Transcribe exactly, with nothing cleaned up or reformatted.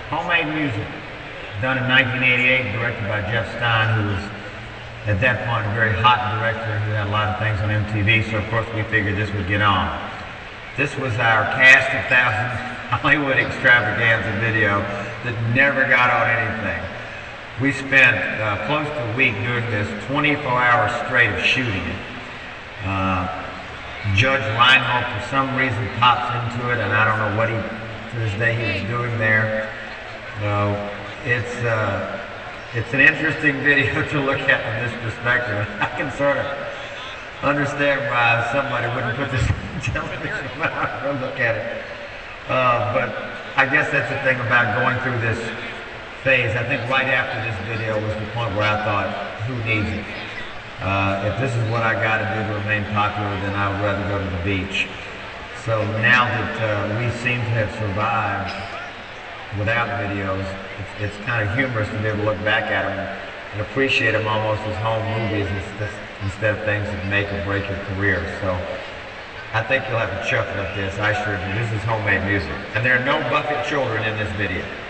Homemade Music, done in nineteen eighty-eight, directed by Jeff Stein, who was at that point a very hot director who had a lot of things on M T V, so of course we figured this would get on. This was our cast of thousands Hollywood extravaganza video that never got on anything. We spent uh, close to a week doing this, twenty-four hours straight of shooting it. Uh, Judge Reinhold, for some reason, pops into it, and I don't know what he, to this day, he was doing there. Uh, it's, uh, it's an interesting video to look at from this perspective. I can sort of understand why somebody wouldn't put this on television when I go look at it. Uh, but I guess that's the thing about going through this phase. I think right after this video was the point where I thought, who needs it? Uh, if this is what I got to do to remain popular, then I would rather go to the beach. So now that uh, we seem to have survived without videos, it's, it's kind of humorous to be able to look back at them and appreciate them almost as home movies instead of things that make or break your career. So I think you'll have a chuckle at this. I sure do. This is Homemade Music. And there are no bucket children in this video.